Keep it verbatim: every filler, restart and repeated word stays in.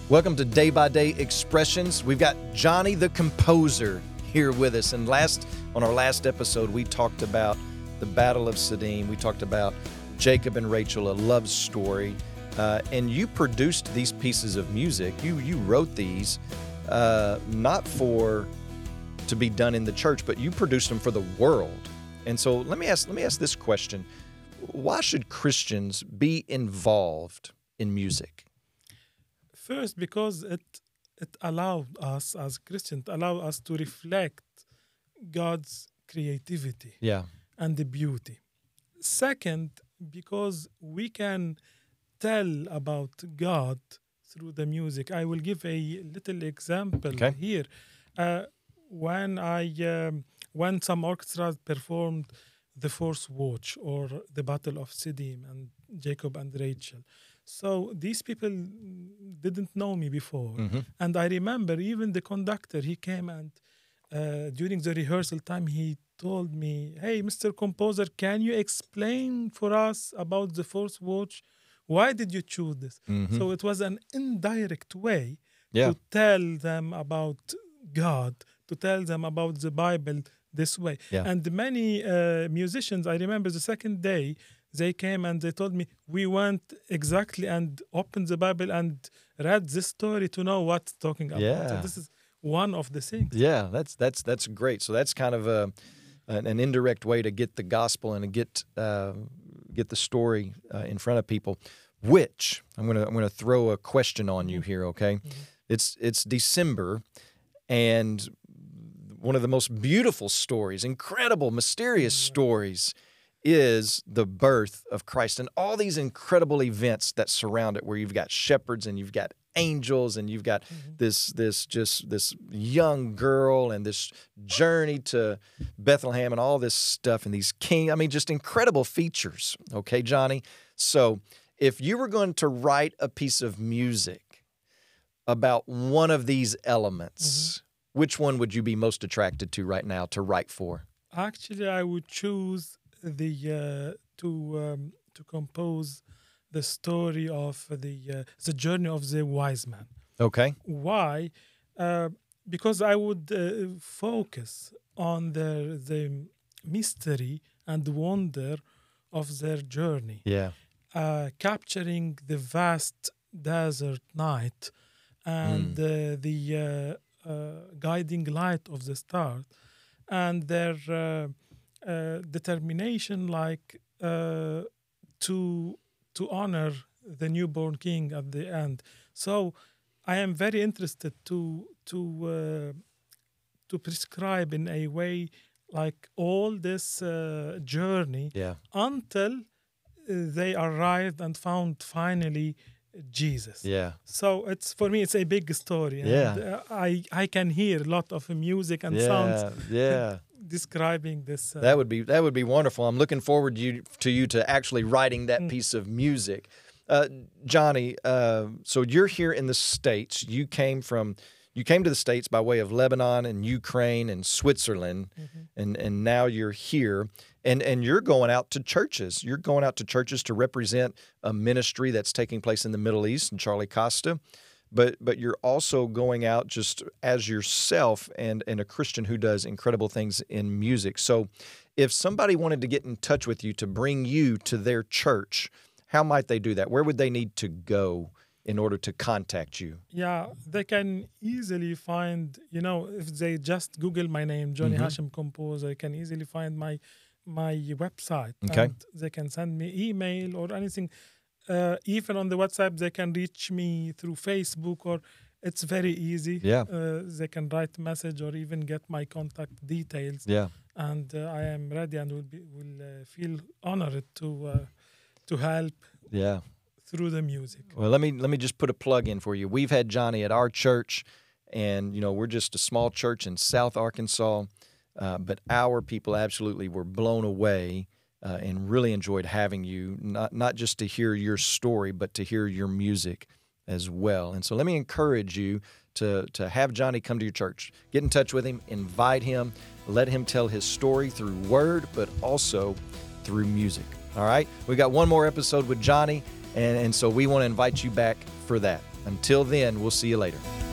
Welcome to Day by Day Expressions. We've got Johnny the Composer here with us. And last on our last episode, we talked about the Battle of Siddim. We talked about Jacob and Rachel, a love story. Uh, and you produced these pieces of music. You you wrote these uh, not for to be done in the church, but you produced them for the world. And so let me ask let me ask this question: why should Christians be involved in music? First, because it it allowed us as Christians, it allowed us to reflect God's creativity Yeah. and the beauty. Second, because we can tell about God through the music. I will give a little example Okay. here. Uh, when I um, when some orchestras performed the Fourth Watch or the Battle of Siddim and Jacob and Rachel. So these people didn't know me before. Mm-hmm. And I remember even the conductor, he came and uh, during the rehearsal time, he told me, hey, Mister Composer, can you explain for us about the Fourth Watch? Why did you choose this? Mm-hmm. So it was an indirect way Yeah. to tell them about God, to tell them about the Bible this way. Yeah. And many uh, musicians, I remember the second day, they came and they told me, we went exactly and opened the Bible and read this story to know what's talking about. Yeah. So this is one of the things. Yeah, that's that's that's great. So that's kind of a an, an indirect way to get the gospel and to get uh, get the story uh, in front of people. Which I'm gonna I'm gonna throw a question on you here. Okay, Mm-hmm. it's it's December, and one of the most beautiful stories, incredible, mysterious Yeah. stories, is the birth of Christ and all these incredible events that surround it, where you've got shepherds and you've got angels and you've got Mhm. this this just this young girl and this journey to Bethlehem and all this stuff and these king I mean just incredible features. Okay, Johnny. So if you were going to write a piece of music about one of these elements, which one would you be most attracted to right now to write for? Actually, I would choose the uh, to um, to compose the story of the uh, the journey of the wise man. Okay. Why? Uh, because I would uh, focus on the the mystery and wonder of their journey, Yeah. uh, capturing the vast desert night and uh, the uh, uh, guiding light of the stars and their uh, uh, determination, like uh, to to honor the newborn king at the end. So I am very interested to to uh, to prescribe in a way like all this uh, journey Yeah. until uh, they arrived and found finally Jesus. Yeah. So it's for me it's a big story. And Yeah. uh, I I can hear a lot of music and sounds Yeah. Yeah. describing this. Uh, That would be that would be wonderful. I'm looking forward to you to you to actually writing that Mm. piece of music. Uh, Johnny, uh, so you're here in the States. You came from you came to the States by way of Lebanon and Ukraine and Switzerland, Mhm. and and now you're here, and and you're going out to churches. You're going out to churches to represent a ministry that's taking place in the Middle East and Charlie Costa. But but you're also going out just as yourself and, and a Christian who does incredible things in music. So if somebody wanted to get in touch with you to bring you to their church, how might they do that? Where would they need to go in order to contact you? Yeah, they can easily find, you know, if they just Google my name, Johnny Mhm. Hashim Composer, they can easily find my my website. Okay. And they can send me email or anything. Uh, even on the WhatsApp, they can reach me through Facebook, or it's very easy. Yeah. Uh, they can write a message or even get my contact details. Yeah. And uh, I am ready and will be will uh, feel honored to uh, to help Yeah. through the music. Well, let me let me just put a plug in for you. We've had Johnny at our church, and you know we're just a small church in South Arkansas, uh, but our people absolutely were blown away uh, and really enjoyed having you. Not not just to hear your story, but to hear your music as well. And so let me encourage you to to have Johnny come to your church. Get in touch with him, invite him, let him tell his story through word, but also through music. All right, we got one more episode with Johnny. And, and so we want to invite you back for that. Until then, we'll see you later.